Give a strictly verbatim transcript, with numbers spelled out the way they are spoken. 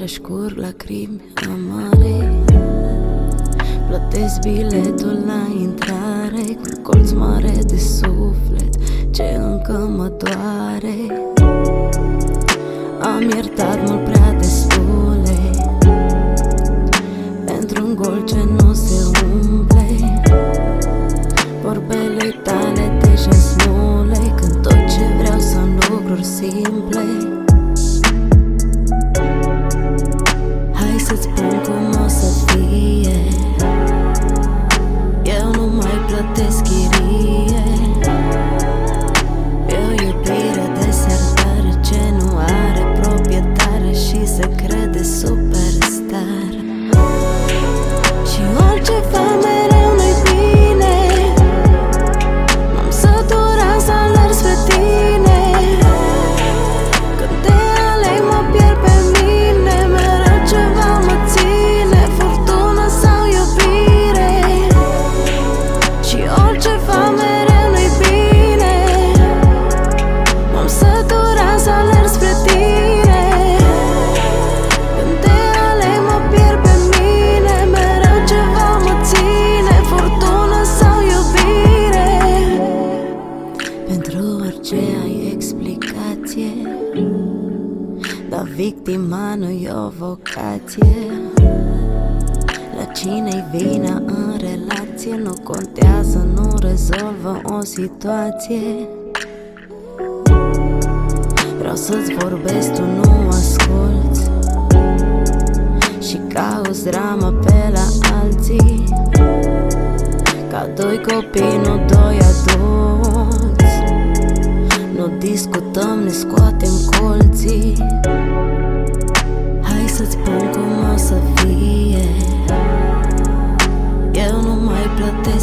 iarăși curg lacrimi amare. Plătesc biletul la intrare cu colț mare de suflet ce încă mă doare. Am iertat mult prea destule pentru un gol ce nu se umple. Vorbele tale deja smule când tot ce vreau sunt lucruri simple. Hai să-ți spun cum o să fie. Eu nu mai plătesc chirie. E o iubire desertară ce nu are proprietare și se crede superstar. Și orice fac mereu nu-i bine. M-am săturat să alerg spre tine. Când te aleg mă pierd pe mine. Mereu ceva mă ține, furtună sau iubire. Și orice fac mereu nu-i bine. M-am săturat să alerg spre tine. Când te aleg mă pierd pe mine. Mereu ceva mă ține, furtună sau iubire. Pentru orice ai explicație, dar victima nu-i o vocație. La cine-i vina în relație nu contează, nu rezolvă o situație. Vreau să-ți vorbesc, tu nu asculți și cauți drama pe la alții. Ca doi copii, nu doi adulți. Nu discutăm, ne scoatem colții. Hai să-ți spun cum o să fie. Eu nu mai plătesc